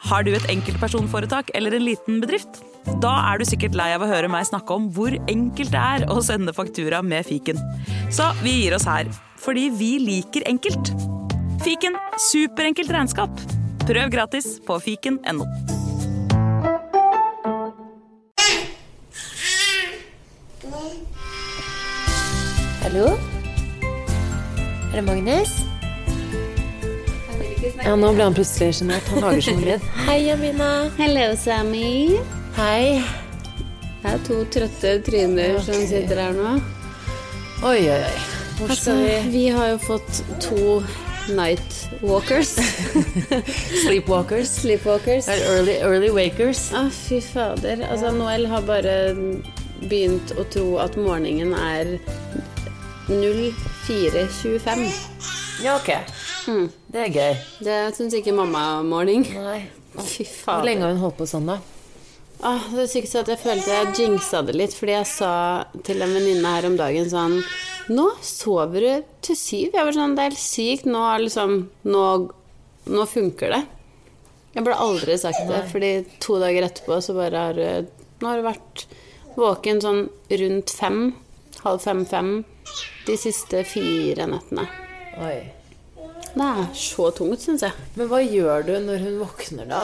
Har du et enkeltpersonforetak eller en liten bedrift? Da du sikkert lei av å høre meg snakke om hvor enkelt det å sende faktura med fiken. Så vi gir oss her, fordi vi liker enkelt. Fiken, superenkelt regnskap. Prøv gratis på fiken.no. Hallo? Det Magnus? Ja, nå ble han plutselig genert. Han lager sånn lyd. Hei, Amina. Hello, Sammy. Hei. Det 2 trøtte tryner som sitter her nå. Oi. Hvor skal vi? Vi har jo fått 2 night walkers. Sleepwalkers. Early wakers. Fy fader. Altså, Noel har bare begynt å tro at morgenen 04:25. Ja, ok. Det gøy. Det synes ikke mamma morgen. Nei. Fy Hvor fader. lenge har hun holdt på sånn da? Det sykeste at jeg følte jeg jinxet det litt, fordi jeg sa til en venninne her om dagen sånn, nå sover du til 7. Jeg var sånn, det helt sykt, nå funker det. Jeg burde aldri sagt det, fordi 2 dager etterpå så bare nå har du vært våken sånn rundt 5, halv 5, de siste 4 nettene. Oi. Det så tungt, synes jeg. Men hva gjør du når hun våkner da?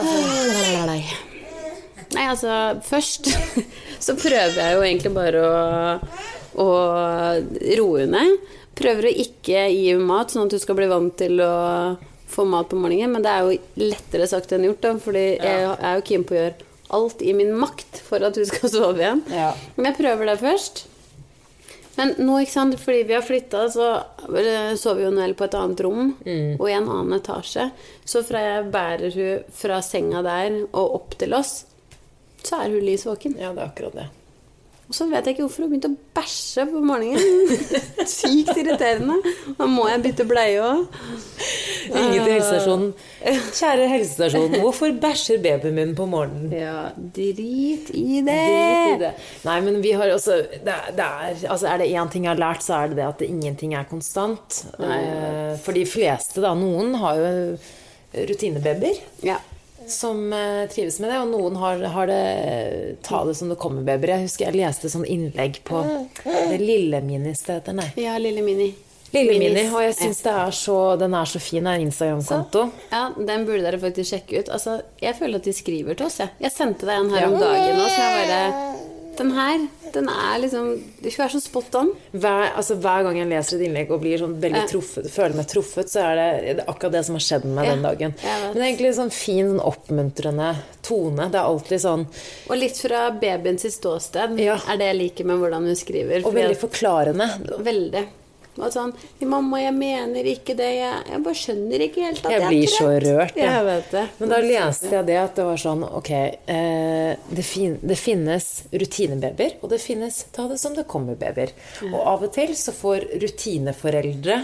Nei, altså, først så prøver jeg jo egentlig bare å roe ned. Prøver å ikke gi mat, sånn at du skal bli vant til å få mat på morgenen. Men det jo lettere sagt enn gjort, da, fordi jeg jo keen på å gjøre alt i min makt for at du skal sove igjen. Ja. Men jeg prøver det først. Men nå, ikke sant, fordi vi har flyttet, så sover jo Noel på et annet rom, og i en annen etasje. Så fra jeg bærer hun fra senga der og opp til oss, så hun lys våken. Ja, det akkurat det. Og så vet jeg ikke hvorfor hun begynte å bæsje på morgenen. Sykt irriterende. Da må jeg bytte bleie også. Ringe til helsestasjonen. Kjære helsestasjon, hvorfor bæsjer babyen min på morgenen? Ja, drit i det. Nei, men vi har også altså det en ting jeg har lært, så det at ingenting konstant. For de fleste da, noen har jo rutinebabyer. Ja. Som trives med det, og noen har det ta det som det kommer babyer. Jeg husker jeg leste sånn innlegg på det Lille Minis det heter, nei. Ja, Lille Mini. Lille Mini, og jeg synes den så fin Instagram-konto. Ja, den burde dere faktisk sjekke ut. Altså, jeg føler at de skriver til oss, Jeg sendte deg en her om dagen også, så jeg bare... Den liksom... Du skal være så spot on. Hver gang jeg leser et innlegg og blir sånn veldig truffet, føler meg truffet, så det akkurat det som har skjedd med meg den dagen. Men det egentlig sånn fin, sånn oppmuntrende tone. Det alltid sånn... Og litt fra babyens ståsted det jeg liker med hvordan hun skriver. Og veldig forklarende. Veldig. Og sånn, mamma, jeg mener ikke det, jeg bare skjønner ikke helt at jeg blir så rørt. Jeg vet det. Men da leste jeg det, at det var sånn, ok, det finnes rutinebabyer, og det finnes ta det som det kommer babyer. Og av og til så får rutineforeldre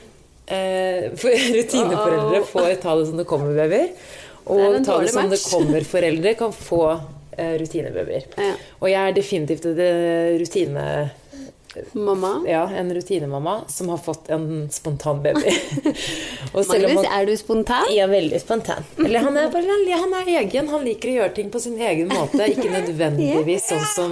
får ta det som det kommer babyer, og ta det som det kommer foreldre kan få rutinebabyer. Og jeg definitivt rutine... Mamma? Ja, en rutinemamma som har fått en spontan baby. Magnus, du spontan? Jeg veldig spontan. Eller han egen, han liker å gjøre ting på sin egen måte, ikke nødvendigvis sånn som...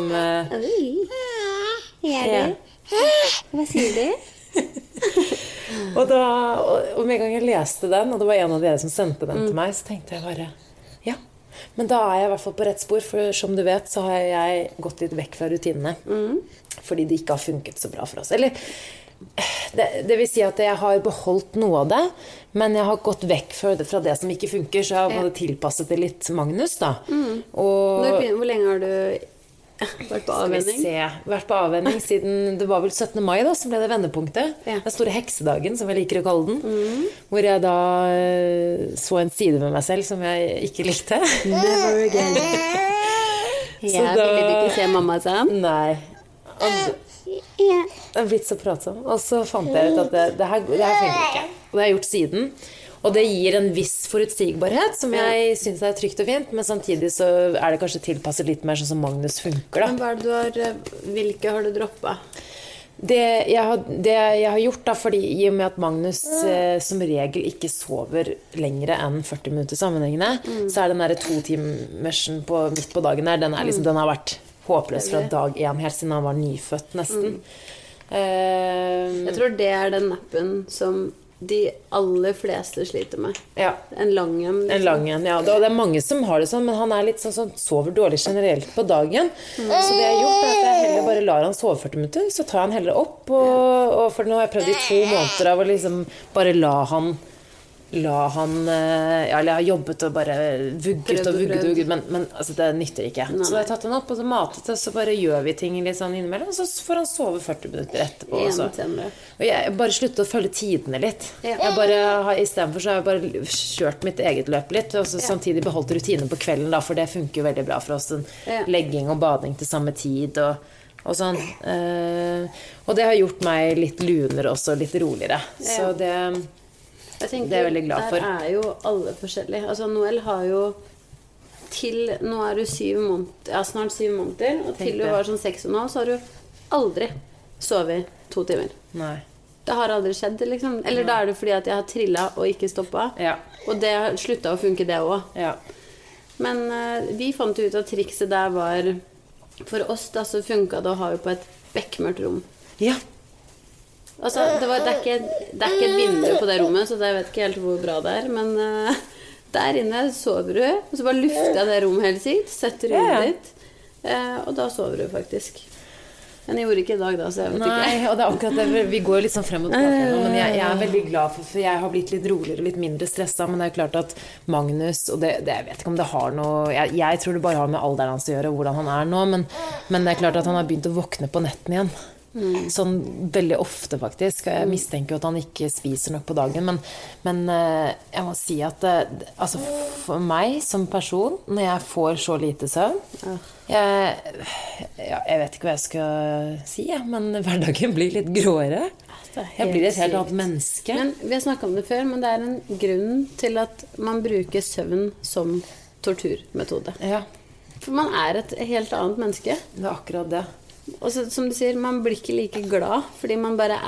Hva sier du? og med en gang jeg leste den, og det var en av dere som sendte den til meg, så tenkte jeg bare, men da jeg i hvert fall på rett spor, for som du vet, så har jeg gått litt vekk fra rutinene. Fordi det ikke har funket så bra for oss. Eller, det vil si at jeg har beholdt noe av det, men jeg har gått vekk fra det som ikke funker, så jeg har tilpasset det litt Magnus da. Hvor lenge har du vært på avvenning? Vært på avvenning siden det var vel 17. mai da, som ble det vendepunktet. Den store heksedagen, som jeg liker å kalle den. Hvor jeg da så en side med meg selv som jeg ikke likte. Never again. Ville du ikke se mamma sånn? Nei. Det har blitt så pratsom. Og så fant jeg ut at det her funker ikke. Og det har jeg gjort siden. Og det gir en viss forutsigbarhet som jeg synes trygt og fint, men samtidig så det kanskje tilpasset litt mer sånn som Magnus funker da. Men hvilke har du droppet? Det jeg har gjort da, fordi i og med at Magnus som regel ikke sover lengre enn 40 minutter sammenhengende, så den der 2-timersen midt på dagen der, den har vært håpløs fra dag 1, helt siden han var nyfødt nesten. Jeg tror det den nappen som de aller fleste sliter med. Ja. En lang en. En lang en, ja. Det mange som har det sånn, men han litt sånn sover dårlig generelt på dagen. Så det jeg har gjort at jeg heller bare lar han sove 40 minutter, så tar han heller opp, og for nå har jeg prøvd i 2 måneder av å liksom bare la han eller jeg har jobbet og bare vugget, men altså, det nytter ikke. Så jeg har tatt han opp, og så matet, og så bare gjør vi ting litt sånn innimellom, og så får han sove 40 minutter etterpå. Og jeg bare sluttet å følge tidene litt. I stedet for så har jeg bare kjørt mitt eget løp litt, og så samtidig beholdt rutiner på kvelden, da, for det funker jo veldig bra for oss, legging og bading til samme tid, og sånn. Og det har gjort meg litt lunere også, litt roligere. Så det er jeg veldig glad for. Der jo alle forskjellige. Altså Noel har jo nå du 7 måneder, snart 7 måneder, og til du var sånn 6,5, så har du aldri sovet 2 timer. Nei. Det har aldri skjedd, liksom. Eller da det fordi at jeg har trillet og ikke stoppet. Ja. Og det har sluttet å funke det også. Ja. Men vi fant ut at trikset der var, for oss da, så funket det å ha jo på et bekmørkt rom. Ja. Altså, det er ikke et vindu på det rommet, så jeg vet ikke helt hvor bra det men der inne sover du, og så bare lufter jeg det rommet helt sikkert, setter rommet ditt, og da sover du faktisk. Men jeg gjorde ikke i dag da, så jeg vet ikke. Nei, og det akkurat det, vi går litt sånn frem og tilbake nå, men jeg veldig glad for jeg har blitt litt roligere, litt mindre stresset, men det jo klart at Magnus, og det jeg vet ikke om det har noe, jeg tror det bare har med alderen hans å gjøre, og hvordan han nå, men det klart at han har begynt å våkne på netten igjen. Sånn veldig ofte faktisk. Jeg mistenker jo at han ikke spiser nok på dagen, men jeg må si at altså for meg som person, når jeg får så lite søvn, jeg vet ikke hva jeg skal si, men hverdagen blir litt gråere. Jeg blir et helt annet menneske. Men vi har snakket om det før, men det en grunn til at man bruker søvn som torturmetode. Ja. For man et helt annet menneske. Det akkurat det. Og så, som du sier, man blir ikke like glad fordi man bare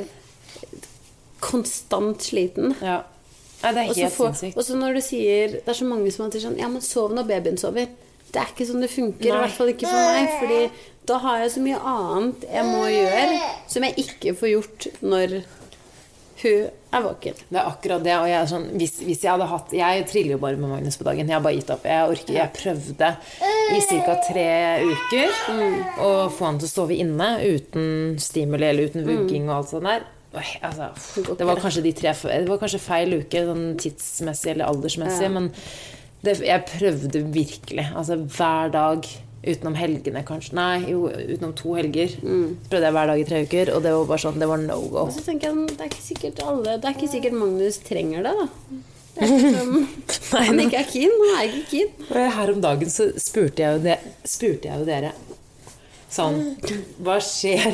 konstant sliten. Ja. Nei, det helt sinnssykt. Og så når du sier, det så mange som sier sånn, ja, men sov når babyen sover. Det ikke sånn det funker, i hvert fall ikke for meg, fordi da har jeg så mye annet jeg må gjøre som jeg ikke får gjort når hun våken. Det akkurat det, og jeg sånn, hvis jeg hadde hatt, jeg triller jo bare med Magnus på dagen, jeg har bare gitt opp, jeg prøvde i cirka 3 uker å få han til å sove inne uten stimuli eller uten vugging og alt sånt der. Altså, det var kanskje feil uke sånn tidsmessig eller aldersmessig, men jeg prøvde virkelig, altså hver dag utenom helgene kanskje, utenom 2 helger prøvde jeg hver dag i 3 uker, og det var bare sånn, det var no go. Og så tenker jeg, det ikke sikkert Magnus trenger det da. Han ikke keen, han ikke keen. Her om dagen så spurte jeg jo dere sånn, hva skjer?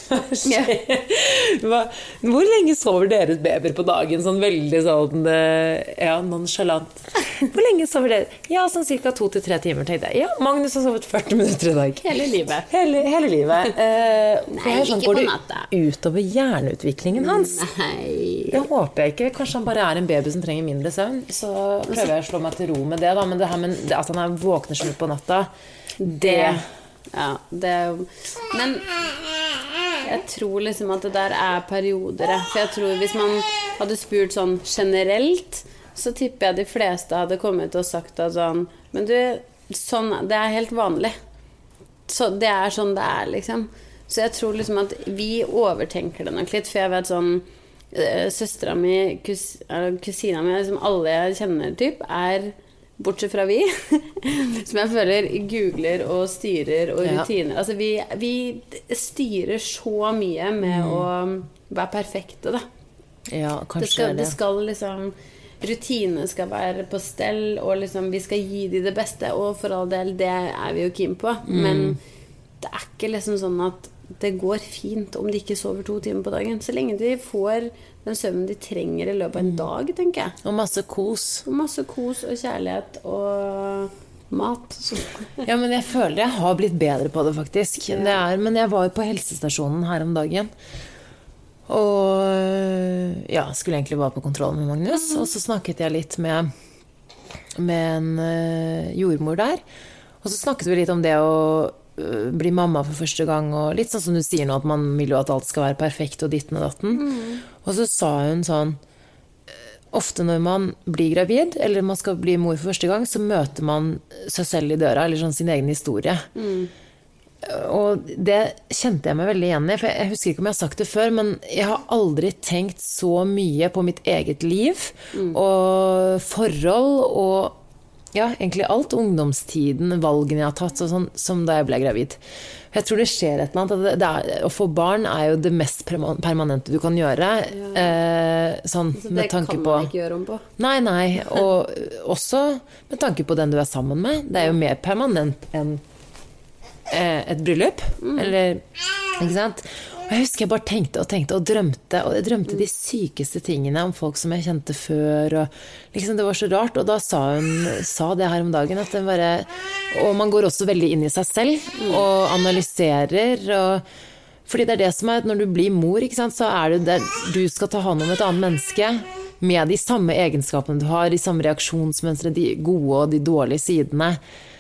Hvor lenge sover deres babyer på dagen? Sånn veldig sånn, nonchalant. Hvor lenge sover dere? Ja, sånn cirka 2 til 3 timer, tenkte jeg. Ja, Magnus har sovet 40 minutter i dag. Hele livet. Hele livet. Nei, sånn, ikke på natta. Går det utover hjerneutviklingen hans? Nei. Det håper jeg ikke. Kanskje han bare en baby som trenger mindre søvn. Så prøver jeg å slå meg til ro med det, da. Men det her med at han våkner så mye på natta, men jeg tror liksom at det der perioder. For jeg tror hvis man hadde spurt sånn generelt, så tipper jeg de fleste hadde kommet og sagt at sånn, men du, sånn, det helt vanlig. Så det sånn det liksom. Så jeg tror liksom at vi overtenker det nok litt, for jeg vet sånn, søstera mi, kusina mi, liksom alle jeg kjenner typ, bortsett fra vi, som jeg føler googler og styrer og rutiner. Altså vi styrer så mye med å være perfekte, da. Ja, kanskje det skal liksom, rutiner skal være på stell, og liksom vi skal gi de det beste, og for all del, det vi jo keen på. Men det ikke liksom sånn at det går fint om de ikke sover 2 timer på dagen. Så lenge de får den søvnen de trenger i løpet av en dag, tenker jeg. Og masse kos. Og masse kos og kjærlighet. Og mat. Ja, men jeg føler jeg har blitt bedre på det faktisk. Men jeg var jo på helsestasjonen her om dagen. Og ja, skulle egentlig bare på kontroll med Magnus. Og så snakket jeg litt med en jordmor der. Og så snakket vi litt om det å bli mamma for første gang. Og litt sånn som du sier nå, at man vil jo at alt skal være perfekt og ditten og datten. Og så sa hun sånn, ofte når man blir gravid, eller man skal bli mor for første gang, så møter man seg selv i døra, eller sånn sin egen historie. Og det kjente jeg meg veldig igjen i, for jeg husker ikke om jeg har sagt det før, men jeg har aldri tenkt så mye på mitt eget liv, og forhold, og ja, egentlig alt, ungdomstiden, valgene jeg har tatt, og sånn, som da jeg ble gravid. Jeg tror det skjer et eller annet, å få barn er jo det mest permanente du kan gjøre, sånn Så med tanke på... Det kan man ikke gjøre om på. Nei, og også med tanke på den du er sammen med. Det er jo mer permanent enn et bryllup, eller, ikke sant? Og jeg husker jeg bare tenkte og jeg drømte de sykeste tingene om folk som jeg kjente før, og liksom det var så rart, og da sa det her om dagen, at det bare, og man går også veldig inn i seg selv, og analyserer, fordi det er det som er, når du blir mor, ikke sant, så er det der du skal ta hånd om et annet menneske, med de samme egenskapene du har, de samme reaksjonsmønstre, de gode og de dårlige sidene,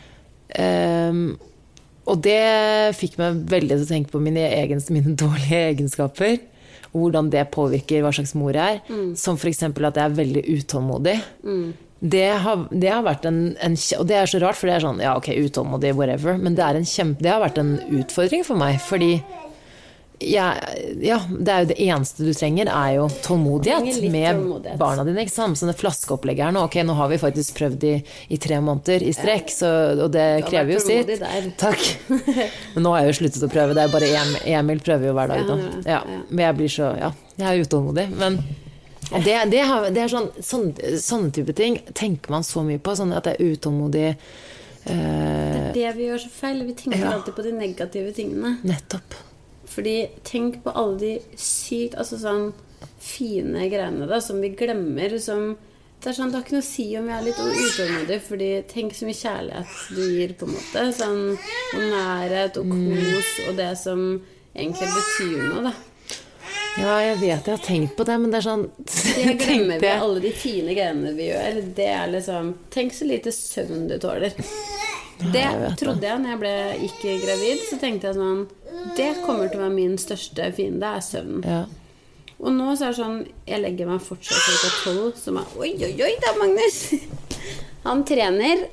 og det fikk meg veldig til å tenke på mine dårlige egenskaper, og hvordan det påvirker hva slags mor jeg er, som for eksempel at jeg er veldig utålmodig. Det har vært og det er så rart, for det er sånn, ja ok, utålmodig, whatever, men det har vært en utfordring for meg, fordi ja, det er jo det eneste du trenger er jo tålmodighet med barna dine, ikke sant? Sånne flaskeopplegg her nå, ok, nå har vi faktisk prøvd i 3 måneder i strekk, og det krever jo sitt. Takk. Men nå har jeg jo sluttet å prøve, det er bare Emil prøver jo hver dag da. Ja, men jeg blir så, jeg er utålmodig, men det er sånne type ting tenker man så mye på, sånn at jeg er utålmodig. Det er det vi gjør så feil, vi tenker alltid på de negative tingene. Nettopp. Fordi tenk på alle de sykt, altså sånn fine greiene da, som vi glemmer, som, det er sånn, det har ikke noe å si om vi er litt utålmodige, fordi tenk så mye kjærlighet du gir på en måte, sånn, og nærhet og kos, og det som egentlig betyr noe da. Ja, jeg vet, jeg har tenkt på det, men det er sånn... Det glemmer vi alle de fine greiene vi gjør, det er liksom, tenk så lite søvn du tåler. Det trodde jeg når jeg gikk gravid, så tenkte jeg sånn, det kommer til å være min største fiende, er søvn. Ja. Og nå så er det sånn, jeg legger meg fortsatt klokka 12, som er, oi da Magnus, han trener,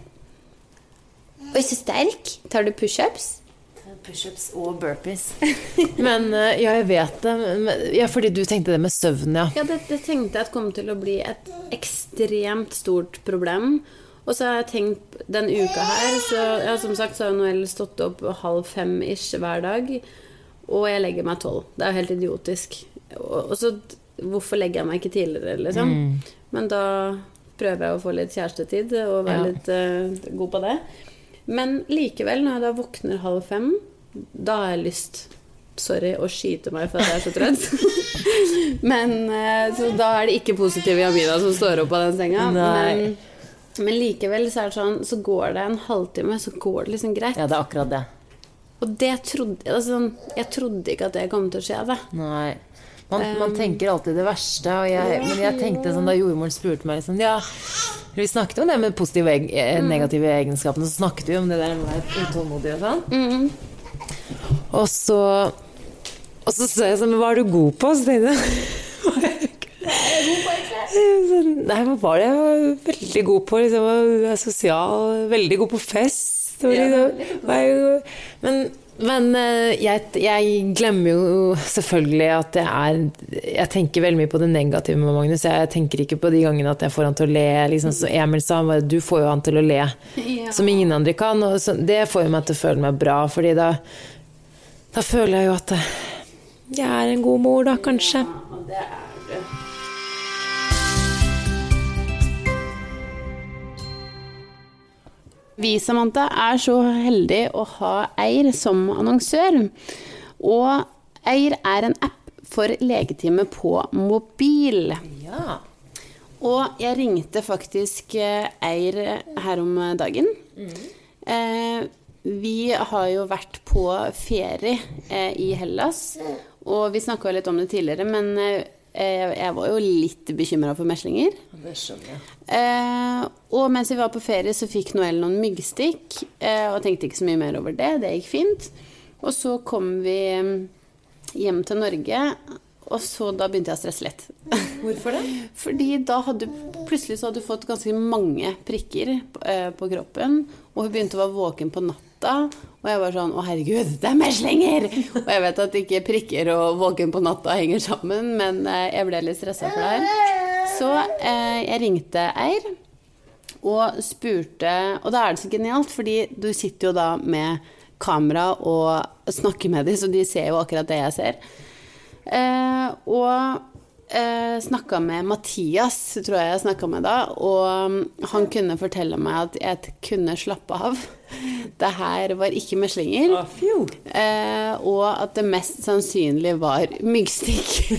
og er så sterk, tar du push-ups? Push-ups og burpees. Men ja, jeg vet det, ja, fordi du tenkte det med søvn, ja. Ja, det tenkte jeg at kom til å bli et ekstremt stort problem. Og så har jeg tenkt den uka her, så ja, som sagt så har Noel stått opp 4:30-ish hver dag, og jeg legger meg 12. Det er helt idiotisk. Og så, hvorfor legger jeg meg ikke tidligere, liksom? Men da prøver jeg å få litt kjærestetid, og være litt god på det. Men likevel, når jeg da våkner 4:30, da har jeg lyst, sorry, å skyte meg for at jeg er så trøtt. Men så da er det ikke positiv Amina som står opp av den senga. Men likevel så er det sånn, så går det en halvtime, så går det liksom greit. Ja, det er akkurat det. Og det trodde jeg trodde ikke at det kom til å skje det. Nei. Man tenker alltid det verste, men jeg tenkte sånn, da jordmoren spurte meg liksom, ja, vi snakket om det med positive og negative egenskapene, så snakket vi om det der med utålmodig og sånn. Og så sa jeg sånn, men hva er du god på? Så tenkte jeg, nei, hva var det? Jeg var veldig god på liksom, jeg er sosial, veldig god på fest men jeg glemmer jo selvfølgelig at jeg tenker veldig mye på det negative med Magnus. Jeg tenker ikke på de gangene at jeg får han til å le liksom, så Emil sa, du får jo han til å le som ingen andre kan, og så, det får jo meg til å føle meg bra, fordi da føler jeg jo at jeg er en god mor da, kanskje. Ja, det er det. Vi, Samantha, er så heldige å ha Eir som annonsør. Og Eir er en app for legetime på mobil. Ja. Og jeg ringte faktisk Eir her om dagen. Vi har jo vært på ferie i Hellas, og vi snakket jo litt om det tidligere, men jeg var jo litt bekymret for meslinger. Det skjønner jeg. Og mens vi var på ferie så fikk Noel noen myggstikk, og tenkte ikke så mye mer over det gikk fint. Og så kom vi hjem til Norge, og så da begynte jeg å stresse litt. Hvorfor det? Fordi da plutselig så hadde du fått ganske mange prikker på kroppen, og hun begynte å være våken på natta, og jeg var sånn, å herregud, det meslinger! Og jeg vet at ikke prikker og våken på natta henger sammen, men jeg ble litt stresset for det her. Så jeg ringte Eir, og spurte, og da det så genialt, fordi du sitter jo da med kamera og snakker med dem, så de ser jo akkurat det jeg ser. Og snakket med Mathias, tror jeg snakket med da, og han kunne fortelle meg at jeg kunne slappe av. Det her var ikke meslinger, og at det mest sannsynlig var myggstikk.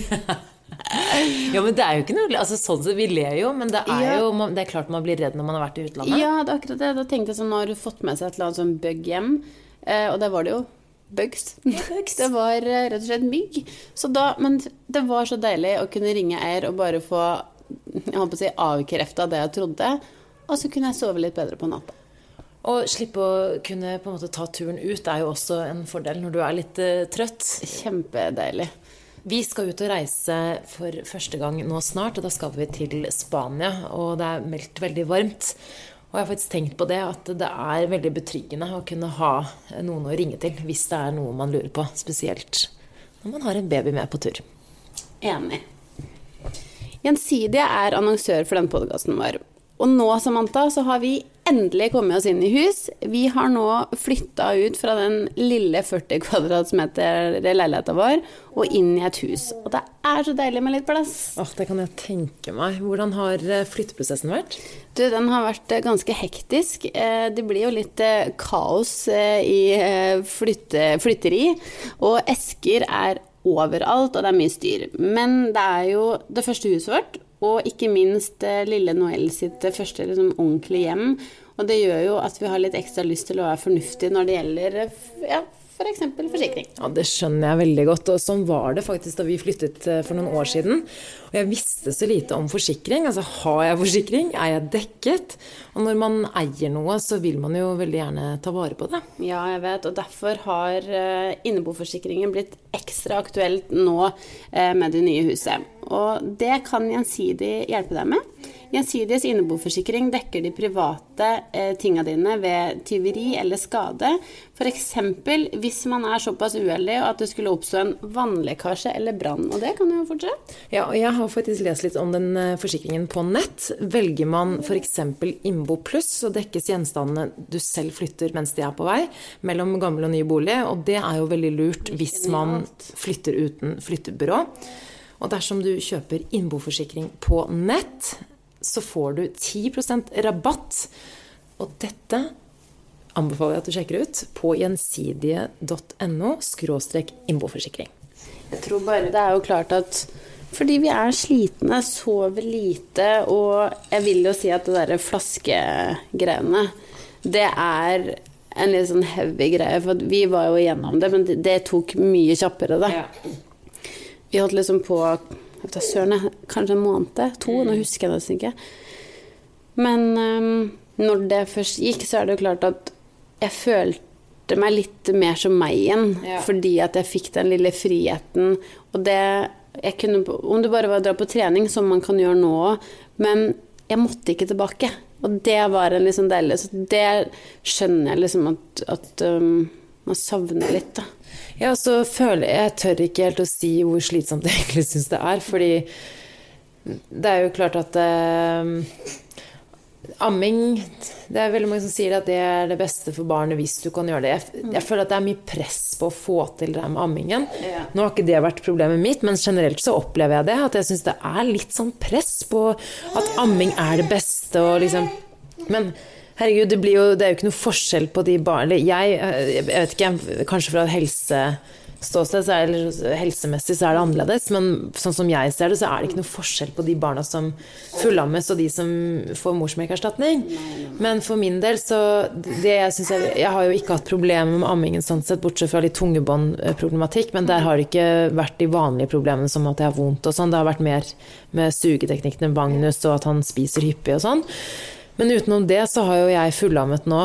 Ja, men det jo ikke noe, altså sånn så vi ler jo, men det jo, det klart man blir redd når man har vært i utlandet. Ja, det akkurat det. Da tenkte jeg sånn, nå har du fått med seg et eller annet sånn bug hjem, og det var det jo. Bugs. Det var rett og slett mygg. Men det var så deilig å kunne ringe Eir og bare få, jeg håper å si, avkreftet det jeg trodde, og så kunne jeg sove litt bedre på natta. Og slippe å kunne på en måte ta turen ut jo også en fordel når du litt trøtt. Kjempedeilig. Vi skal ut og reise for første gang nå snart, og da skal vi til Spania, og det meldt veldig varmt. Og jeg har faktisk tenkt på det, at det veldig betryggende å kunne ha noen å ringe til, hvis det noe man lurer på, spesielt når man har en baby med på tur. Enig. Gjensidige annonsør for den podcasten vår. Og nå, Samantha, så har vi endelig kommet oss inn i hus. Vi har nå flyttet ut fra den lille 40 kvadratmeter leiligheten vår, og inn i et hus. Og det så deilig med litt plass. Det kan jeg tenke meg. Hvordan har flytteprosessen vært? Den har vært ganske hektisk. Det blir jo litt kaos i flytteri, og esker overalt, og det mye styr. Men det jo det første huset vårt, og ikke minst lille Noel sitt første liksom, ordentlige hjem. Og det gjør jo at vi har litt ekstra lyst til å være fornuftig når det gjelder for eksempel forsikring. Ja, det skjønner jeg veldig godt, og sånn var det faktisk da vi flyttet for noen år siden. Og jeg visste så lite om forsikring, altså har jeg forsikring, jeg dekket? Og når man eier noe, så vil man jo veldig gjerne ta vare på det. Ja, jeg vet, og derfor har inneboforsikringen blitt ekstra aktuelt nå med det nye huset. Og det kan Gjensidige hjelpe deg med. Gjensidiges inneboforsikring dekker de private tingene dine ved tyveri eller skade. For eksempel hvis man såpass uheldig at det skulle oppstå en vannlekkasje eller brann. Og det kan jo fortsette. Ja, og jeg har faktisk lest litt om den forsikringen på nett. Velger man for eksempel Innbo Pluss, så dekkes gjenstandene du selv flytter mens de på vei, mellom gammel og ny bolig. Og det jo veldig lurt hvis man flytter uten flyttebyrå. Og dersom du kjøper innboforsikring på nett, så får du 10% rabatt. Og dette anbefaler jeg at du sjekker ut på gjensidige.no/innboforsikring. Jeg tror bare det jo klart at fordi vi slitne, sover lite, og jeg vil jo si at det der flaskegreiene, det en litt sånn heavy greie, for vi var jo igjennom det, men det tok mye kjappere da. Ja. Vi holdt liksom på kanskje en måned, 2, nå husker jeg det ikke. Men når det først gikk, så det jo klart at jeg følte meg litt mer som meg igjen, fordi at jeg fikk den lille friheten, og det, jeg kunne, om det bare var å dra på trening, som man kan gjøre nå, men jeg måtte ikke tilbake, og det var en liksom deilig, så det skjønner jeg liksom at man savner litt da. Ja, så føler jeg tør ikke helt å si hvor slitsomt jeg egentlig synes det fordi det jo klart at amming, det veldig mange som sier at det det beste for barnet hvis du kan gjøre det. Jeg føler at det mye press på å få til det med ammingen. Ja. Nå har ikke det vært problemet mitt, men generelt så opplever jeg det, at jeg synes det litt sånn press på at amming det beste, og liksom, men herregud, det jo ikke noe forskjell på de barna. Jeg vet ikke, kanskje fra et ståsted, eller helsemessig så det annerledes, men sånn som jeg ser det, så det ikke noe forskjell på de barna som fullammes og de som får morsmelkerstatning. Men for min del, så det jeg har jo ikke hatt problemer med ammingen sånn sett, bortsett fra litt tungebåndproblematikk, men der har det ikke vært de vanlige problemene som at jeg har vondt og sånn. Det har vært mer med sugeteknikkene Magnus, og at han spiser hyppig og sånn. Men utenom det så har jo jeg fullammet nå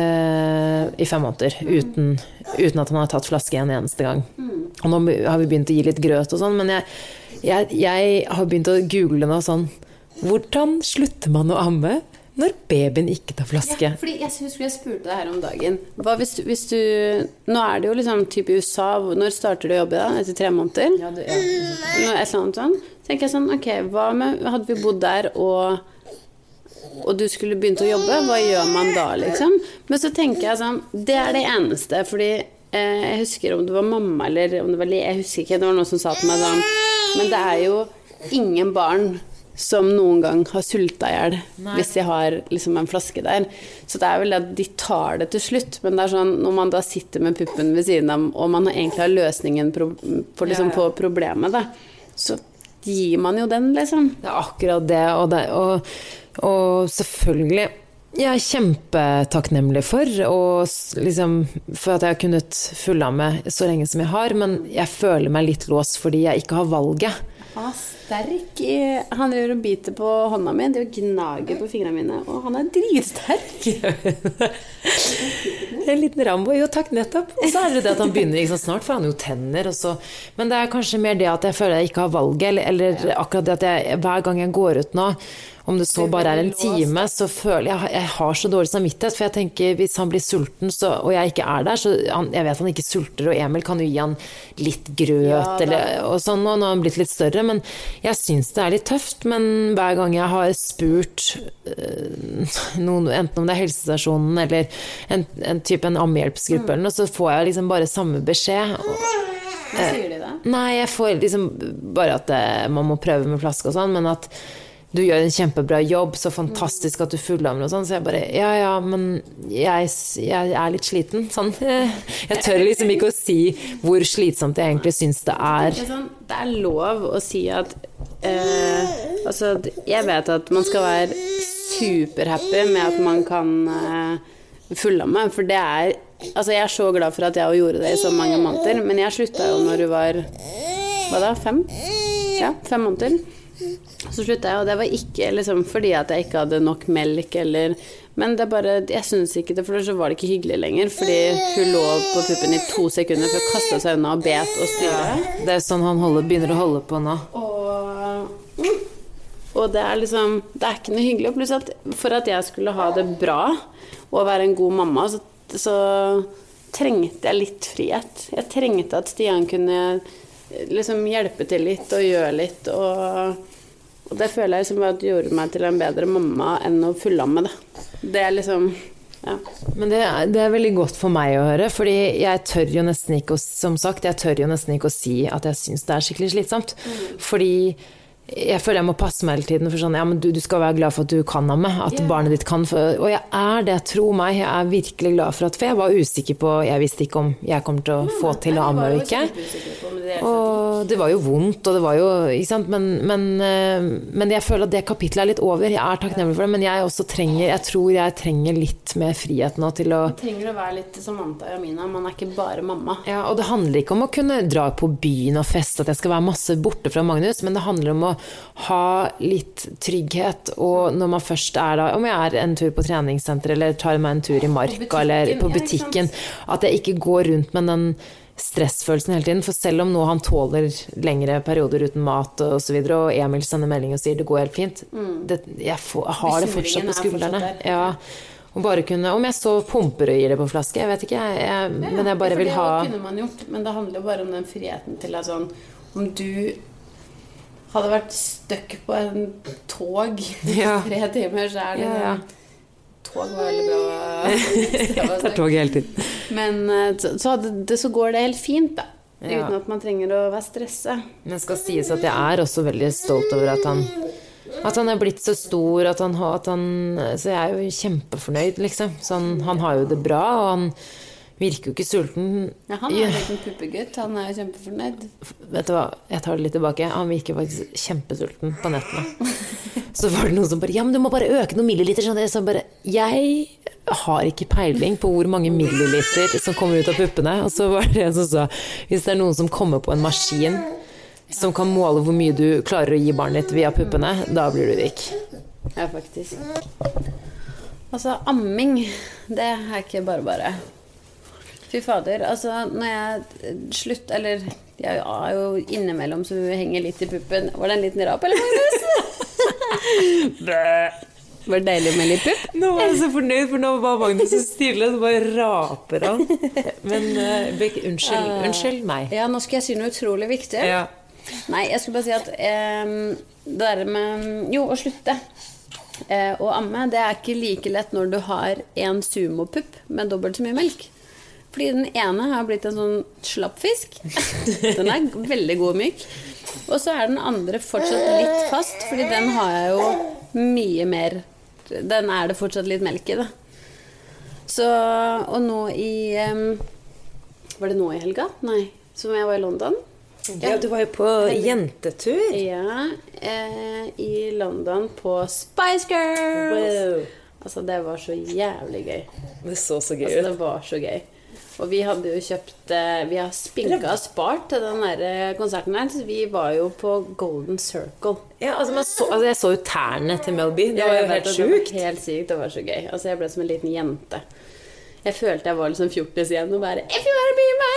i 5 måneder, uten at han har tatt flaske en eneste gang. Og nå har vi begynt å gi litt grøt og sånn, men jeg har begynt å google nå sånn, hvordan slutter man å amme når babyen ikke tar flaske? Ja, fordi jeg husker jeg spurte deg her om dagen. Hva hvis du nå det jo liksom typ i USA, når starter du å jobbe da? Etter 3 måneder? Ja, et eller annet sånn. Så tenker jeg sånn, ok, hva med, hadde vi bodd der og du skulle begynt å jobbe, hva gjør man da, liksom? Men så tenker jeg sånn, det det eneste, fordi jeg husker om det var mamma, eller om det var jeg husker ikke, det var noen som sa til meg sånn, men det jo ingen barn som noen gang har sultet ihjel hvis de har liksom en flaske der. Så det vel at de tar det til slutt, men det sånn, når man da sitter med puppen ved siden av, og man egentlig har løsningen på, liksom, på problemet, da, så gir man jo den, liksom. Det akkurat det, og selvfølgelig jeg kjempetakknemlig for liksom, for at jeg har kunnet fullamme så lenge som jeg har, men jeg føler meg litt låst fordi jeg ikke har valget. Han sterk han gjør å bite på hånda mi, det gnager på fingrene mine, og han dritsterk. En liten Rambo, jo takk, nettopp. Og så det at han begynner liksom, snart, for han jo tenner og så. Men det kanskje mer det at jeg føler jeg ikke har valget, eller akkurat det at hver gang jeg går ut nå, om det så bare en time, så føler jeg har så dårlig samvittighet, for jeg tenker, hvis han blir sulten, og jeg ikke der, så jeg vet han ikke sulter, og Emil kan jo gi han litt grøt, og sånn, og nå har han blitt litt større, men jeg synes det litt tøft, men hver gang jeg har spurt noen, enten om det helsestasjonen, eller en ammehjelpsgruppe, eller noe, så får jeg liksom bare samme beskjed. Hva sier de da? Nei, jeg får liksom bare at man må prøve med flaske og sånn, men at du gjør en kjempebra jobb, så fantastisk at du fullammer og sånn, så jeg bare, ja, men jeg litt sliten, sånn. Jeg tør liksom ikke å si hvor slitsomt jeg egentlig synes det Det lov å si at, altså, jeg vet at man skal være superhappy med at man kan fullamme, for det altså jeg så glad for at jeg gjorde det i så mange måneder, men jeg sluttet jo når du var, hva da, 5? Ja, 5 måneder. Så sluttet jeg, og det var ikke liksom, fordi at jeg ikke hadde nok melk men det bare, jeg synes ikke det, for så var det ikke hyggelig lenger, fordi hun lå på puppen i 2 sekunder for å kaste seg unna og bet og styre. Ja, det sånn han begynner å holde på nå. Og det liksom, det ikke noe hyggelig, og pluss at for at jeg skulle ha det bra og være en god mamma, så trengte jeg litt frihet. Jeg trengte at Stian kunne liksom hjelpe til litt og gjøre litt, og det føler jeg liksom at gjorde meg til en bedre mamma enn å fullamme det. Det liksom, ja. Men det veldig godt for meg å høre, fordi jeg tør jo nesten ikke, som sagt, jeg tør jo nesten ikke å si at jeg synes det skikkelig slitsomt, fordi jeg føler jeg må passe meg hele tiden for sånn, ja, men du skal være glad for at du kan amme, at barnet ditt kan, og jeg det, tro meg, jeg virkelig glad for at, for jeg var usikker på, jeg visste ikke om jeg kommer til å få til å amme eller ikke, og det var jo vondt, og det var jo, ikke sant, men jeg føler at det kapitlet litt over, jeg takknemlig for det, men jeg tror jeg trenger litt mer frihet nå til å... Du trenger å være litt som Anta og Amina, man ikke bare mamma. Ja, og det handler ikke om å kunne dra på byen og feste, at jeg skal være masse borte fra Magnus, men det handler om å ha litt trygghet, og når man først da, om jeg en tur på treningssenter, eller tar meg en tur i marka, eller på butikken, at jeg ikke går rundt med den stressfølelsen hele tiden, for selv om nå han tåler lengre perioder uten mat og så videre, og Emil sender melding og sier det går helt fint, jeg har det fortsatt på skuldrene. Ja, og bare kunne, om jeg så pumper og gir det på flaske, jeg vet ikke, men jeg bare vil ha... Det kunne man gjort, men det handler jo bare om den friheten til at sånn, om du hadde vært støkk på en tog i 3 timer, så det tog var veldig bra. Det tog hele tiden. Men så går det helt fint da, uten at man trenger å være stresset. Men det skal sies at jeg også veldig stolt over at han blitt så stor, så jeg jo kjempefornøyd, liksom. Så han har jo det bra, og virker jo ikke sulten. Ja, han en liten puppegutt, han jo kjempefornøyd. Vet du hva, jeg tar det litt tilbake. Han virker faktisk kjempesulten på nettene. Så var det noen som bare, ja, men du må bare øke noen milliliter. Sånn. Så bare, jeg har ikke peiling på hvor mange milliliter som kommer ut av puppene. Og så var det en som sa, hvis det noen som kommer på en maskin som kan måle hvor mye du klarer å gi barnet ditt via puppene, da blir du rik. Ja, faktisk. Altså, amming, det ikke bare. Fy fader, altså, når jeg slutt, eller jeg jo innimellom så henger litt i puppen. Var det en liten rap, eller Magnus? Var det deilig med litt pupp? Nå var jeg så fornøyd, for nå var Magnus så stille, så bare raper han. Men unnskyld meg. Ja, nå skal jeg si noe utrolig viktig. Ja. Nei, jeg skulle bare si at det der med, å slutte å amme, det ikke like lett når du har en sumopupp med dobbelt så mye melk. Fordi den ene har blitt en sånn slappfisk. Den veldig god og myk. Og så den andre fortsatt litt fast, fordi den har jeg jo mye mer. Den det fortsatt litt melk i, da. Så, og nå var det nå i helga? Nei, som jeg var i London. Ja, du var jo på jentetur. Ja, i London på Spice Girls. Wow. Altså, det var så jævlig gøy. Det så gøy ut. Altså, det var så gøy. Og vi hadde jo kjøpt, vi har spinket og spart til den der konserten her, så vi var jo på Golden Circle. Ja, altså, jeg så jo tærne til Mel B. Det var jo helt sjukt. Det var helt sykt, det var så gøy. Altså, jeg ble som en liten jente. Jeg følte jeg var liksom 14 igjen og bare if you wanna be my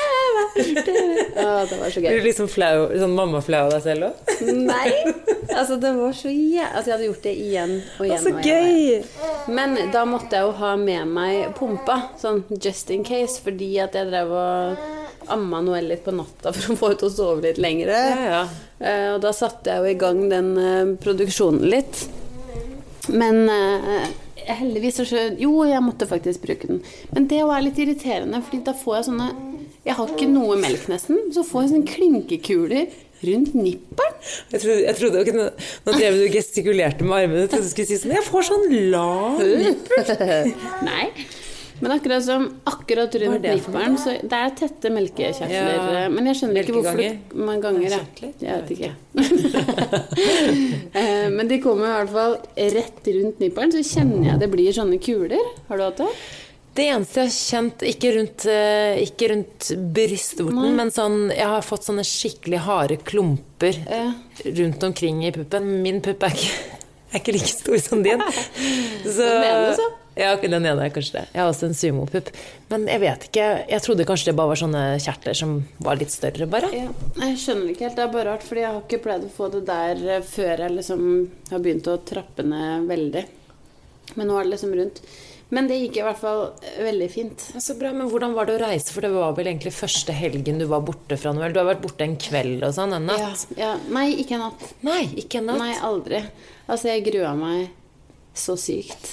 det var så gøy. Blir du liksom flau, sånn mamma-flau av deg selv også? Nei, altså det var så altså jeg hadde gjort det igjen og igjen så og gøy. igjen. Men da måtte jeg jo ha med meg pumpa, sånn just in case, fordi at jeg drev og amma Noel litt på natta for å få ut og sove litt lengre. Ja. Og da satte jeg jo i gang den produksjonen litt. Men heldigvis så jeg måtte faktisk bruke den. Men det litt irriterende, fordi da får jeg sånne jeg har ikke noe melk nesten, så får jeg sånne klinkekuler rundt nipperen. Jeg trodde ikke, nå drev du gestikulerte med armene, jeg trodde du skulle si sånn, jeg får sånn lav nipper. Nei, men akkurat rundt nipperen, så det tette melkekjertler, ja. Men jeg skjønner ikke hvorfor mange ganger. Jeg vet ikke. Men de kommer i hvert fall rett rundt nipperen, så kjenner jeg det blir sånne kuler. Har du hatt det? Det eneste jeg har kjent, ikke rundt brystvorten, men sånn, jeg har fått sånne skikkelig harde klumper rundt omkring i puppen. Min pupp ikke like stor som din. Så, den ene så? Ja, den ene kanskje det. Jeg har også en sumopupp. Men jeg vet ikke, jeg trodde kanskje det bare var sånne kjertler som var litt større bare. Ja, jeg skjønner ikke helt, det bare rart, fordi jeg har ikke pleid å få det der før jeg liksom har begynt å trappe ned veldig. Men nå det liksom rundt. Men det gikk i hvert fall veldig fint. Så bra, men hvordan var det å reise? For det var vel egentlig første helgen du var borte fra Noel. Du har vært borte en kveld og sånn, en natt. Ja. Nei, ikke en natt. Nei, ikke en natt? Nei, aldri. Altså, jeg gruet meg så sykt.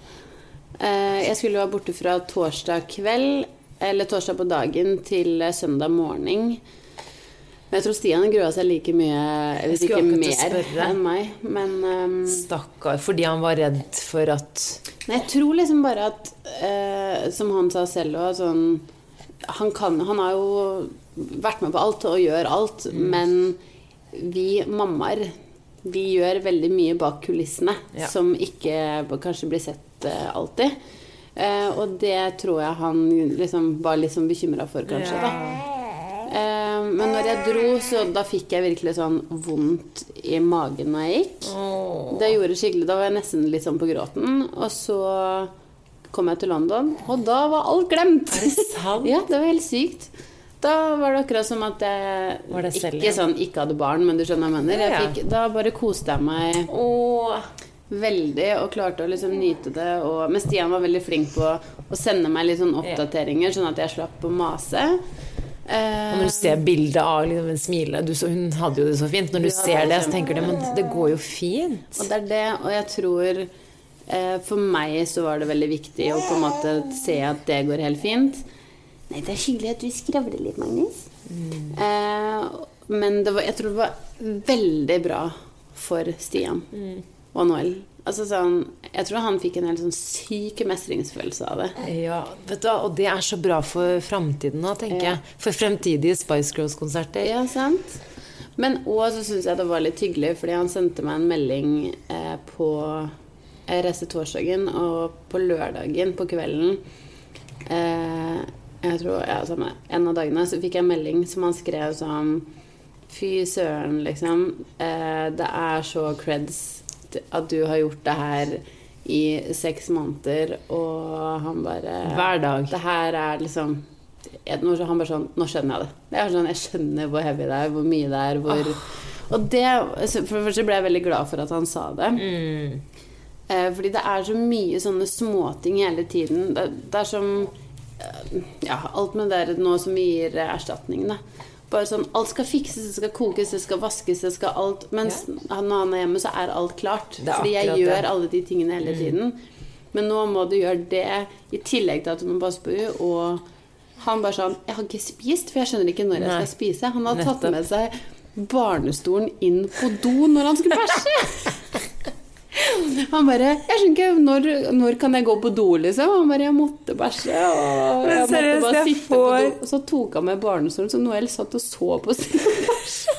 Jeg skulle være borte fra torsdag kveld, eller torsdag på dagen, til søndag morgen. Men jeg tror Stian gruet seg like mye, hvis ikke mer enn meg. Men, stakkar, fordi han var redd for at... Nei, jeg tror liksom bare at, som han sa selv også, sånn, han har jo vært med på alt og gjør alt, men vi mammaer, vi gjør veldig mye bak kulissene, som ikke kanskje blir sett alltid. Og det tror jeg han liksom var litt sånn bekymret for, kanskje, da. Men når jeg dro, så da fikk jeg virkelig sånn vondt i magen når jeg gikk. Det gjorde skikkelig, da var jeg nesten litt sånn på gråten. Og så kom jeg til London, og da var alt glemt. Det sant? Ja, det var helt sykt. Da var det akkurat som at jeg ikke hadde barn, men du skjønner hva jeg mener. Da bare koste jeg meg veldig, og klarte å liksom nyte det. Men Stian var veldig flink på å sende meg litt sånn oppdateringer, sånn at jeg slapp å mase. Og når du ser bildet av liksom, en smile, hun hadde jo det så fint. Når du ser det, så tenker du, men det går jo fint. Og det det, og jeg tror for meg så var det veldig viktig å på en måte se at det går helt fint. Nei, det hyggelig at du skravler litt, Magnus. Men jeg tror det var veldig bra for Stian. og Noel. Altså sånn, jeg tror han fikk en helt sånn syk mestringsfølelse av det. Ja, vet du hva, og det så bra for fremtiden nå, tenker jeg. For fremtidige Spice Girls-konserter. Ja, sant. Men også så synes jeg det var litt hyggelig, fordi han sendte meg en melding på resten torsdagen, og på lørdagen på kvelden, jeg tror, samme, en av dagene, så fikk jeg en melding som han skrev sånn, fy søren, liksom, det så creds at du har gjort det her i 6 måneder, og han bare... Hver dag. Det her liksom... Han bare sånn, nå skjønner jeg det. Det sånn, jeg skjønner hvor heavy det hvor mye det hvor... Og det, for det første ble jeg veldig glad for at han sa det. Fordi det så mye sånne småting hele tiden. Det som... Ja, alt med det nå som gir erstatning, da. Bare sånn, alt skal fikses, det skal kokes, det skal vaskes, det skal alt. Mens når han hjemme, så alt klart. Fordi jeg gjør alle de tingene hele tiden. Men nå må du gjøre det i tillegg til at du må passe på henne. Og han bare sånn, jeg har ikke spist, for jeg skjønner ikke når jeg skal spise. Han hadde tatt med seg barnestolen inn på do når han skulle bæsje. Han bare, jeg skjønner ikke, når kan jeg gå på do, liksom? Han bare, jeg måtte bæsje, og jeg måtte bare sitte på do. Og så tok han med barnestolen, så Noel satt og så på sin bæsje.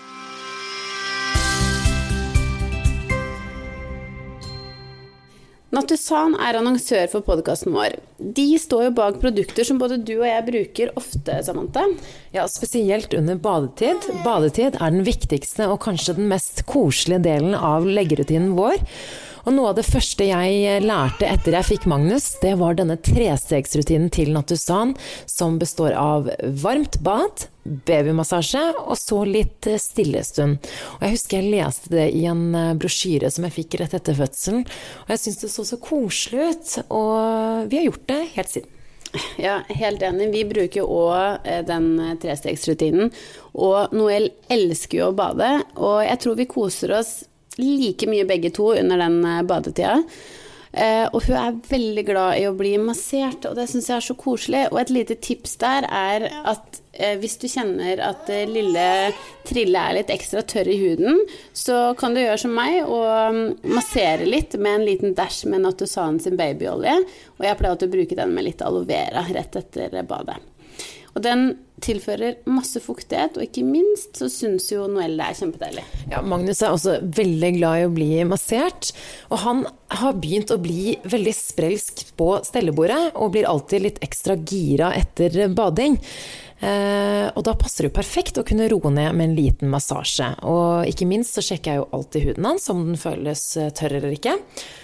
Natusan annonsør for podcasten vår. De står jo bak produkter som både du og jeg bruker ofte, Samantha. Ja, spesielt under badetid. Badetid den viktigste og kanskje den mest koselige delen av leggerutinen vår. Og noe av det første jeg lærte etter jeg fikk Magnus, det var denne 3-stegsrutinen til Natusan, som består av varmt bad, babymassasje og så litt stillestund. Og jeg husker jeg leste det i en brosjyre som jeg fikk rett etter fødselen, og jeg synes det så koselig ut, og vi har gjort det helt siden. Ja, helt enig. Vi bruker jo også den 3-stegsrutinen, og Noel elsker jo å bade, og jeg tror vi koser oss like mye begge to under den badetida. Og hun veldig glad i å bli massert, og det synes jeg så koselig. Og et lite tips der at hvis du kjenner at lille Trille litt ekstra tørr i huden, så kan du gjøre som meg og massere litt med en liten dash med Natusan sin babyolje. Og jeg pleier å bruke den med litt aloe vera rett etter badet. Og den tilfører masse fuktighet, og ikke minst så synes jo Noel det kjempedeilig. Ja, Magnus også veldig glad i å bli massert, og han har begynt å bli veldig sprelsk på stellebordet, og blir alltid litt ekstra gira etter bading. Og da passer det jo perfekt å kunne roe ned med en liten massasje. Og ikke minst så sjekker jeg jo alltid huden hans, om den føles tørr eller ikke.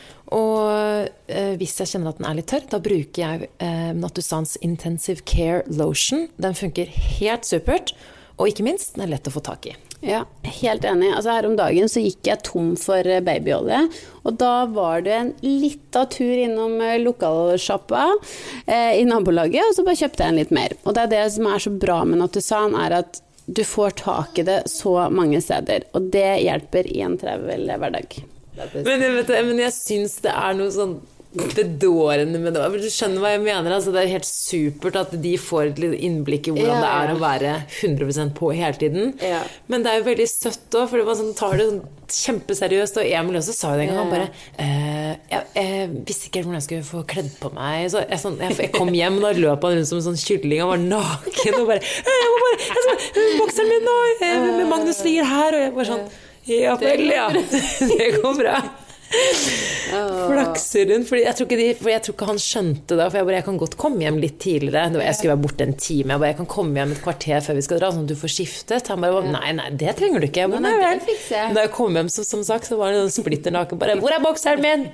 Og hvis jeg kjenner at den litt tørr, da bruker jeg Natusans Intensive Care Lotion. Den funker helt supert, og ikke minst, den lett å få tak i. Ja, helt enig. Altså her om dagen så gikk jeg tom for babyolje, og da var det en liten tur innom lokalshoppa i nabolaget, og så bare kjøpte jeg en litt mer. Og det som så bra med Natusan at du får tak i det så mange steder, og det hjelper i en travel hverdag. Men jeg synes det noe sånn bedårende med det. Du skjønner hva jeg mener, altså, det helt supert at de får et litt innblikk i hvordan det å være 100% på hele tiden. Men det jo veldig søtt også, for man sånn, tar det sånn kjempeseriøst, og Emil også sa jo det en gang, han bare jeg visste ikke helt hvordan jeg skulle få kledd på meg, så jeg kom hjem, og da løp han rundt som en sånn kylling, han var naken, og bare bokseren min nå, Magnus ligger her, og jeg bare sånn ja, vel, ja. Det går bra. Flakser rundt, for jeg tror ikke han skjønte det, for jeg kan godt komme hjem litt tidligere. Jeg skulle være borte en time, jeg kan komme hjem et kvarter før vi skal dra, sånn at du får skiftet. Han bare, nei, det trenger du ikke. Da jeg kom hjem, som sagt, så var det en splitter naken, bare, hvor bokseren min?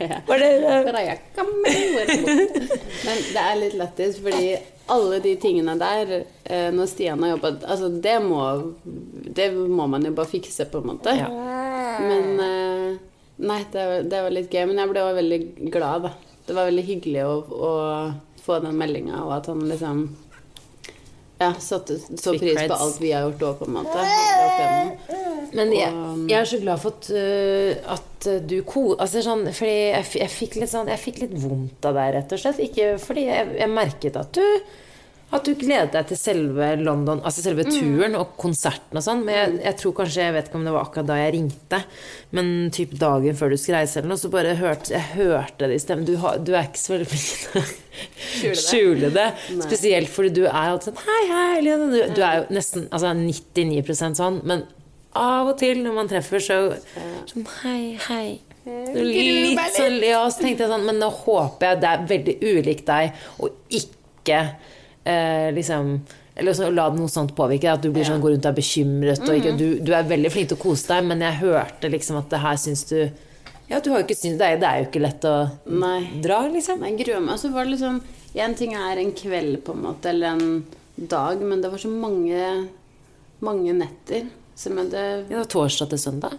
Men det litt lettis, fordi alle de tingene der, når Stian har jobbet, altså det må man jo bare fikse på en måte. Men nei, det var litt gøy, men jeg ble også veldig glad da. Det var veldig hyggelig å få den meldingen, og at han liksom satte så pris på alt vi har gjort også, på en måte. Men jeg så glad for at du altså sånn, fordi jeg fikk litt vondt av deg, rett og slett. Ikke fordi jeg merket at At du gleder deg til selve London, altså selve turen og konserten og sånn. Men jeg tror kanskje, jeg vet ikke om det var akkurat da jeg ringte, men typ dagen før du skulle reise eller noe, så bare jeg hørte det i stemmen. Du er ikke så veldig flink til å skjule det. Spesielt fordi du er alltid sånn, hei, Lene. Du er jo nesten, altså 99% sånn, men av og til når man treffer så sånn, hei. Litt sånn, ja, så tenkte jeg sånn, men nå håper jeg det er veldig ulikt deg, og ikke liksom eller så la noe sånt påvirke at du blir sånn, går rundt og er bekymret og ikke, du er veldig flink til å kose deg, men jeg hørte liksom at det her synes du ja, du har jo ikke syntes det er jo ikke lett å dra liksom. Nei, gruer meg. Så var det liksom en ting er en kveld på en måte eller en dag, men det var så mange netter som jeg hadde ja, det var torsdag til søndag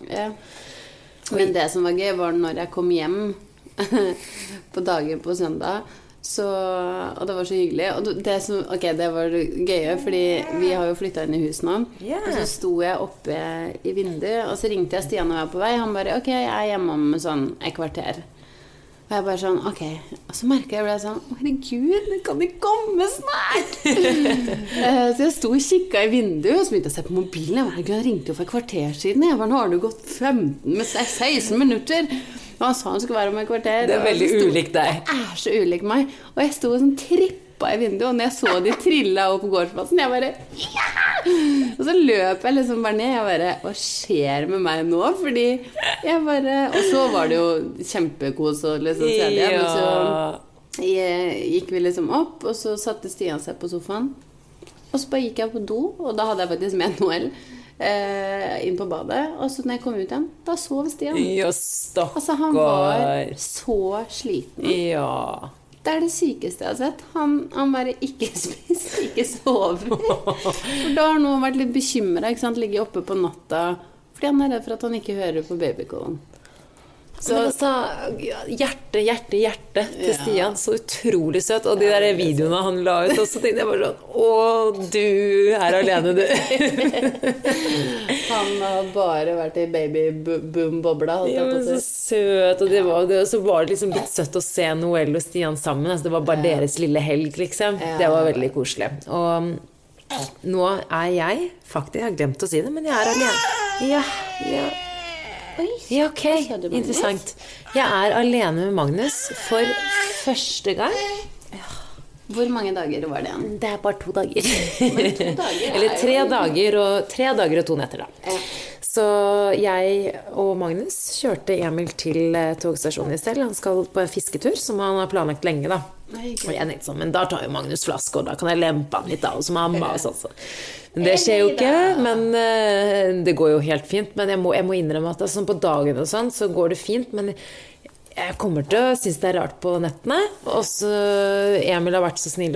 men det som var gøy var når jeg kom hjem på dagen på søndag så, og det var så hyggelig og det var det gøye fordi vi har jo flyttet inn i hus nå og så sto jeg oppe i vinduet og så ringte jeg Stian og jeg var på vei han bare, ok, jeg er hjemme om sånn et kvarter og jeg bare sånn, ok og så merket jeg ble sånn, herregud, det kan ikke komme snart så jeg sto og kikket i vinduet og så begynte jeg å se på mobilen jeg ringte jo for et kvarter siden jeg bare, nå har du gått 16 minutter og han sa han skulle være om et kvarter det er veldig ulikt deg det er så ulikt meg og jeg sto sånn trippa i vinduet og når jeg så de trillet opp på gårdsplassen jeg bare og så løp jeg liksom bare ned jeg bare, hva skjer med meg nå? Fordi jeg bare og så var det jo kjempekos og liksom tredje men så gikk vi liksom opp og så satte Stian seg på sofaen og så bare gikk jeg på do og da hadde jeg faktisk med Noel inn på badet og så når jeg kom ut igjen da sov Stian altså han var så sliten det er det sykeste jeg har sett han bare ikke spist ikke sover for da har han nå vært litt bekymret ikke sant? Ligger oppe på natta fordi han er redd for at han ikke hører på babycallen så hjerte til Stian så utrolig søt og de der videoene han la ut og så tenkte jeg bare sånn du er alene du han har bare vært i baby-boom-bobla ja, men så søt og så var det liksom litt søtt å se Noel og Stian sammen altså, det var bare deres lille helg liksom det var veldig koselig og nå er jeg faktisk, jeg har glemt å si det men jeg er alene ja Ja, ok, interessant. Jeg er alene med Magnus for første gang. Hvor mange dager var det? Det er bare 2 dager. Men 2 dager eller 3 dager og 2 netter da. Så jeg og Magnus kjørte Emil til togstasjonen i sted. Han skal på en fisketur som han har planlagt lenge da. Og jeg tenkte sånn, men da tar jo Magnus flaske, og da kan jeg lempe han litt da, og som mamma og sånn. Men det skjer jo ikke, men det går jo helt fint. Men jeg må innrømme at sånn på dagen og sånn, så går det fint, men jeg kommer til å synes det er rart på nettene. Og så Emil har vært så snill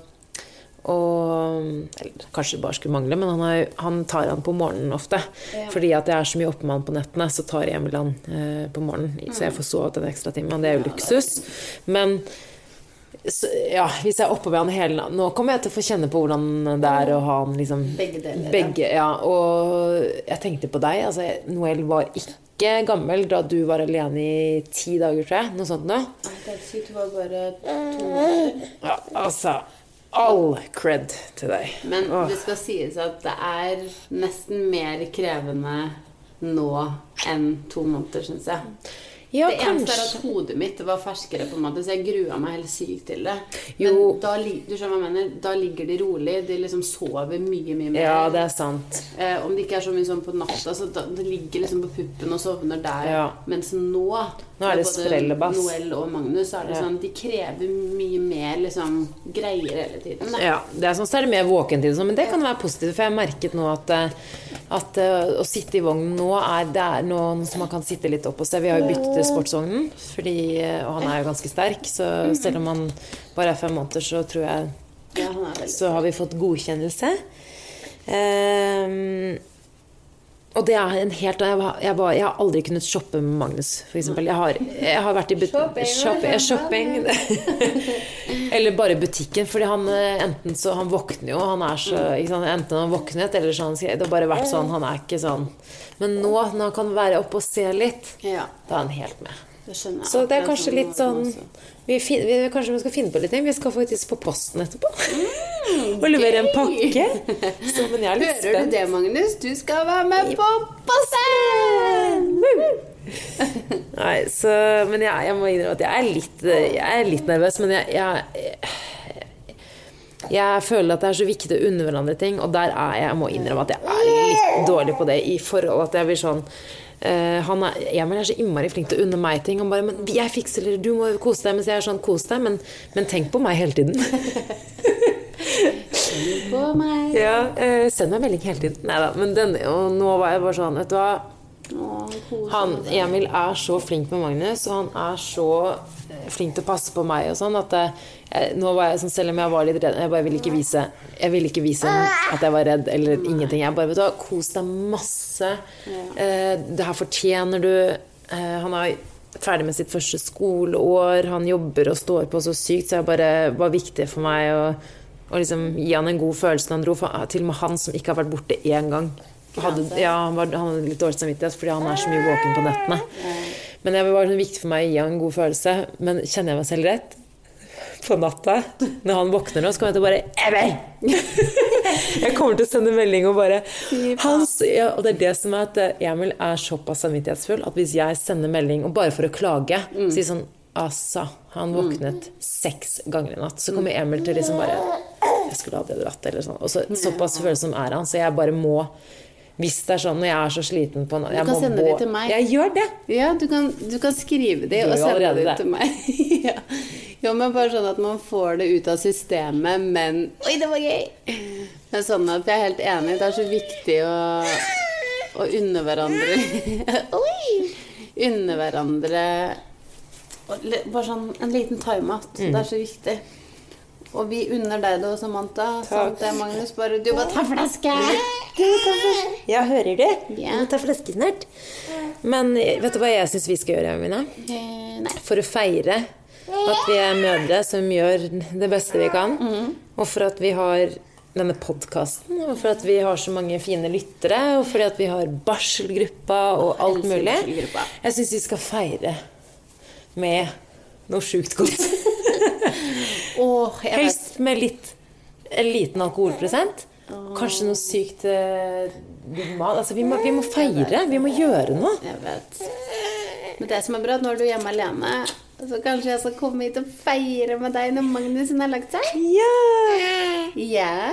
eller kanskje bare skulle mangle, men han tar han på morgenen ofte. Fordi at jeg er så mye oppe med han på nettene, så tar Emil han på morgenen. Så jeg får sovet en ekstra time, og det er jo luksus. Men så, ja, hvis jeg er oppe med han hele natten nå kommer jeg til å få kjenne på hvordan det er å ha han liksom begge ja, og jeg tenkte på deg altså, Noel var ikke gammel da du var alene i 10 dager tror jeg, noe sånt nå det er sykt, det var bare 2 måneder ja, altså all cred til deg men det skal sies at det er nesten mer krevende nå enn 2 måneder synes jeg ja, det eneste er at hodet mitt var ferskere på en måte, så jeg gruer meg helt sykt til det. Men da, du skjønner hva jeg mener, da ligger de rolig, de liksom sover mye mer. Ja, det er sant. Om det ikke er så mye sånn på natta, så det ligger liksom på puppen og sovner der. Ja. Mens nå er det sprellebass. Noel og Magnus, så er det sånn, de krever mye mer liksom, greier hele tiden. Da. Ja, det er sånn, så er det mer våkentid, men det kan være positivt, for jeg har merket nå at å sitte i vognen nå det er noe som man kan sitte litt opp og se. Vi har jo byttet sportsvognen, og han er jo ganske sterk, så selv om han bare er 5 måneder, så tror jeg så har vi fått godkjennelse. Og det er en helt jeg har aldri kunnet shoppe med Magnus for eksempel. Jeg har vært i shopping eller bare butikken fordi han enten så han våkner jo han er så ikke sant, enten han våknet eller sånn det har bare vært sånn han er ikke sånn men nå når han kan være oppe og se litt da er han helt med Så det kanskje litt sånn kanskje vi skal finne på litt ting. Vi skal faktisk på posten etterpå og levere en pakke. Så, men jeg er litt spent. Hører du det, Magnus? Du skal være med på posten! Nei, så, men jeg må innrømme at jeg er litt nervøs, men jeg føler at det er så viktig å unne hverandre ting, og der jeg må innrømme at jeg er litt dårlig på det, i forhold at jeg blir sånn Emil er så innmari flink til å unne meg ting. Han bare, men jeg fikser det, du må kose deg. Mens jeg er sånn, kos deg, men tenk på meg hele tiden. Tenk på meg. Ja, send meg melding hele tiden. Neida, men og nå var jeg bare sånn, vet du hva, Emil er så flink med Magnus, og han er så flink til å passe på meg og sånn, at nå var jeg sånn, selv om jeg var litt redd, jeg ville ikke vise at jeg var redd eller ingenting. Jeg bare, vet du hva, kos deg masse. Det her fortjener du. Han er ferdig med sitt første skoleår, han jobber og står på så sykt, så det bare var viktig for meg å liksom gi han en god følelse når han dro, til og med han som ikke har vært borte en gang. Han hadde litt dårlig samvittighet fordi han er så mye våken på nettene. Men det var viktig for meg å gi han en god følelse. Men kjenner jeg meg selv rett? På natta, når han våkner nå, så kommer jeg til å bare Emil! Jeg kommer til å sende melding og bare og det er det som er at Emil er såpass samvittighetsfull at hvis jeg sender melding, og bare for å klage, sier sånn, han våknet 6 ganger i natt, så kommer Emil til liksom bare jeg skulle ha det dratt, eller sånn. Og såpass følsom er han, så jeg bare må, hvis det er sånn, når jeg er så sliten på du kan sende det til meg. Jeg gjør det. Ja, du kan skrive det og sende det til meg. Ja. Jo, men bare sånn at man får det ut av systemet, men oi, det var gøy. Det er sånn at jeg er helt enig, det er så viktig å unne hverandre. Unne hverandre bare sånn en liten time-out. Det er så viktig. Og vi unner deg det, Samantha. Sant det, Magnus? Bare du må ta flaske. Ja, hører du? Du må ta flaske snart. Men vet du hva jeg synes vi skal gjøre, Mina? Nei. For å feire at vi er mødre som gjør det beste vi kan, og for at vi har denne podcasten, og for at vi har så mange fine lyttere, og for at vi har barselgruppa og alt mulig. Jeg synes vi skal feire med noe sjukt godt. Helst med en liten alkoholprosent. Kanskje noe sykt mat. Altså, vi må feire. Vi må gjøre noe. Jeg vet. Men det som er bra, når du er hjemme alene, så kanskje jeg skal komme hit og feire med deg når Magnus har lagt seg? Ja.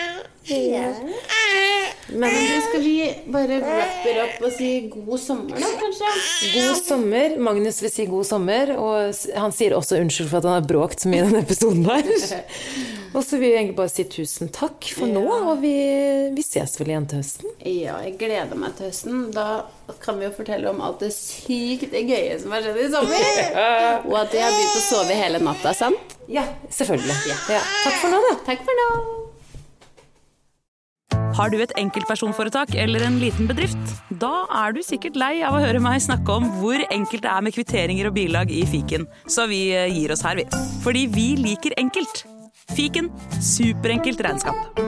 Men skal vi bare wrap it up og si god sommer da, kanskje? God sommer. Magnus vil si god sommer, og han sier også unnskyld for at han har bråkt så mye i denne episoden her. Og så vil jeg egentlig bare si tusen takk for nå, og vi ses vel igjen til høsten. Ja, jeg gleder meg til høsten. Da kan vi jo fortelle om alt det sykt gøye som har skjedd i sommer. Og at jeg har begynt å sove hele natta, sant? Ja, selvfølgelig. Ja. Takk for nå da. Takk for nå. Har du et enkeltpersonforetak eller en liten bedrift? Da er du sikkert lei av å høre meg snakke om hvor enkelt det er med kvitteringer og bilag i Fiken. Så vi gir oss her, vi. Fordi vi liker enkelt. Fiken, superenkelt regnskap.